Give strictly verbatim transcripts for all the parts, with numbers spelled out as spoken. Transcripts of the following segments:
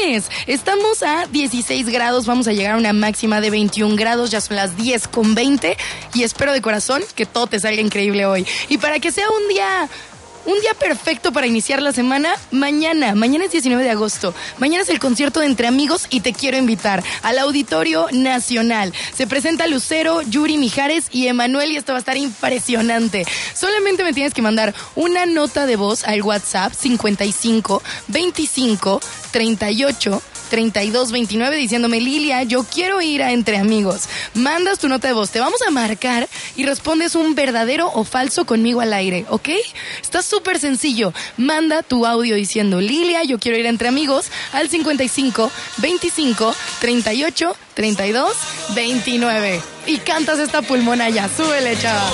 lunes. Estamos a dieciséis grados, vamos a llegar a una máxima de veintiún grados, ya son las diez con veinte y espero de corazón que todo te salga increíble hoy. Y para que sea un día... Un día perfecto para iniciar la semana, mañana, mañana es diecinueve de agosto, mañana es el concierto de Entre Amigos y te quiero invitar al Auditorio Nacional. Se presenta Lucero, Yuri Mijares y Emanuel y esto va a estar impresionante. Solamente me tienes que mandar una nota de voz al WhatsApp cincuenta y cinco, veinticinco, treinta y ocho, treinta y dos, veintinueve diciéndome, Lilia, yo quiero ir a Entre Amigos. Mandas tu nota de voz, te vamos a marcar y respondes un verdadero o falso conmigo al aire, ¿ok? Está súper sencillo. Manda tu audio diciendo, Lilia, yo quiero ir a Entre Amigos al cincuenta y cinco, veinticinco, treinta y ocho, treinta y dos, veintinueve. Y cantas esta pulmona ya. Súbele, chava.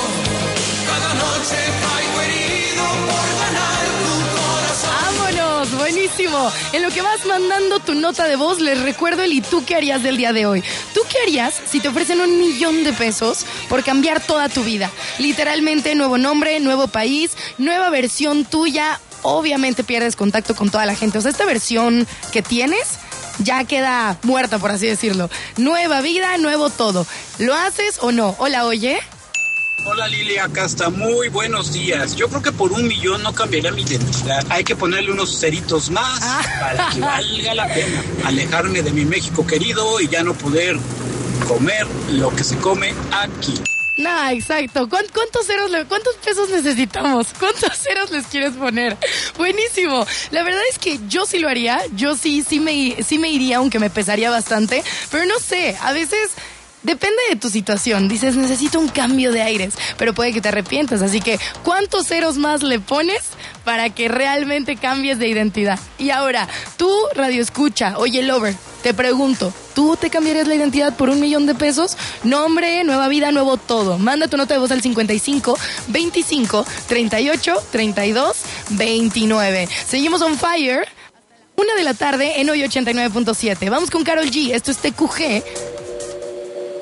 Cada noche caigo herido por ganar tu corazón. ¡Vámonos! Buenísimo. En lo que vas mandando tu nota de voz, les recuerdo el ¿y tú qué harías del día de hoy? ¿Tú qué harías si te ofrecen un millón de pesos por cambiar toda tu vida? Literalmente, nuevo nombre, nuevo país, nueva versión tuya. Obviamente pierdes contacto con toda la gente. O sea, esta versión que tienes ya queda muerta, por así decirlo. Nueva vida, nuevo todo. ¿Lo haces o no? Hola, oye. Hola Lilia, acá está. Muy buenos días. Yo creo que por un millón no cambiaría mi identidad. Hay que ponerle unos ceritos más ah. para que valga la pena. Alejarme de mi México querido y ya no poder comer lo que se come aquí. Nah, exacto. ¿Cuántos ceros, le, cuántos pesos necesitamos? ¿Cuántos ceros les quieres poner? Buenísimo. La verdad es que yo sí lo haría. Yo sí, sí me, sí me iría, aunque me pesaría bastante. Pero no sé, a veces... Depende de tu situación. Dices, necesito un cambio de aires, pero puede que te arrepientas. Así que, ¿cuántos ceros más le pones para que realmente cambies de identidad? Y ahora, tú, radio escucha, oye, Lover, te pregunto, ¿tú te cambiarías la identidad por un millón de pesos? Nombre, nueva vida, nuevo todo. Manda tu nota de voz al cincuenta y cinco, veinticinco, treinta y ocho, treinta y dos, veintinueve. Seguimos on fire. Una de la tarde en hoy ochenta y nueve punto siete. Vamos con Karol G. Esto es T Q G.